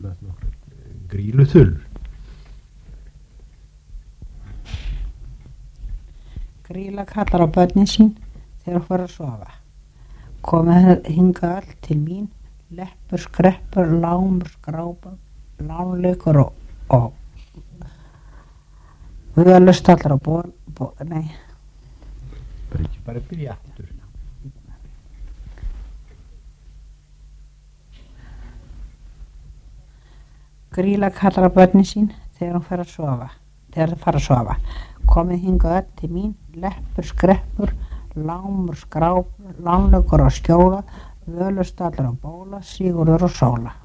Grýluþul. Grýla kallar á börnin sín þegar hún fer að sofa. Komið hingað öll til mín, leppur, skreppur, lámur, skrápur, lánleikur og völustallar og Bara byrja aftur. Grýla kallar á börnin sín þegar hún fer að sofa. Komið hingað öll til mín, leppur, skreppur, lámur, skrápur, lánleikur og skjóla, völustallar og bóla, Sigurður og Sóla.